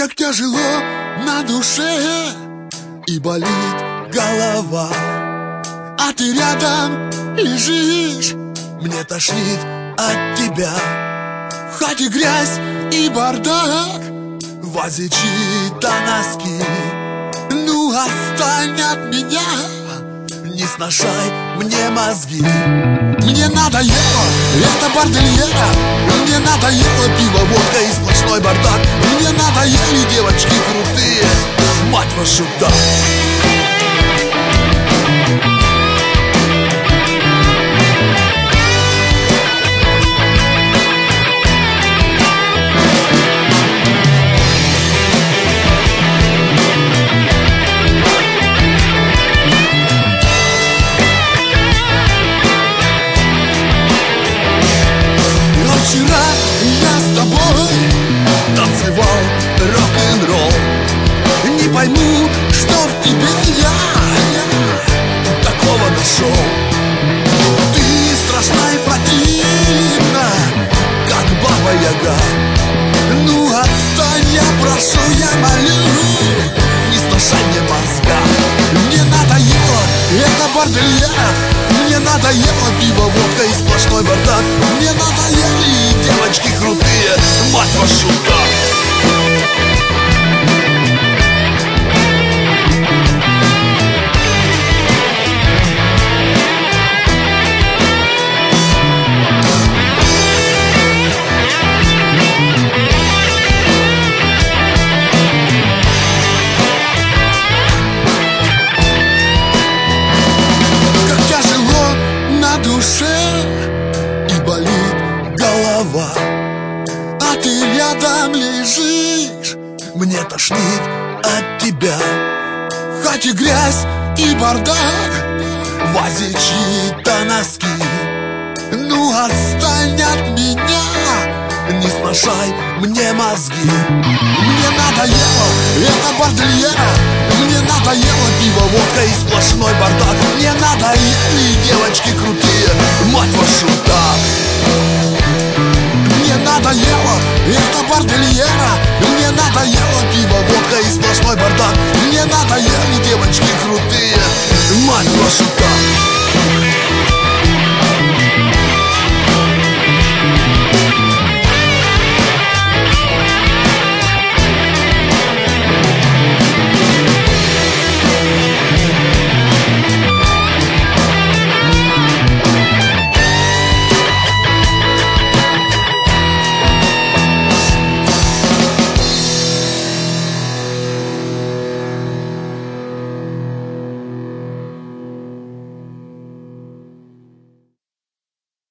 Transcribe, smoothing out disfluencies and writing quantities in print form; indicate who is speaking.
Speaker 1: Как тяжело на душе и болит голова, а ты рядом лежишь, мне тошнит от тебя. В хате грязь и бардак, в вазе чьи-то носки. Ну отстань от меня, не сношай мне мозги. Мне надоело это бордельера, мне надоело пиво, водка и сплошной бардак. Мне надоели девочки крутые, мать вашу так. Вчера я с тобой танцевал рок-н-ролл. Не пойму, что в тебе я такого нашел. Ты страшна и противна, как баба-яга. Ну отстань, я прошу, я молю, не сношай мне мозга. Мне надоело это бордельера, мне надоело пиво, водка и сплошной бардак. Мне надоели девочки крутые, мать вашу так. И болит голова, а ты рядом лежишь, мне тошнит от тебя. В хате грязь и бардак, в вазе чьи-то носки. Ну отстань от меня, не сношай мне мозги. Мне надоело это бордельера, мне надоело пиво, водка и сплошной бардак. Мне надоели девочки крутые, мать вашу так. Мне надоело это бордельера, мне надоело пиво, водка и сплошной бардак. Мне надоели девочки крутые, мать вашу так.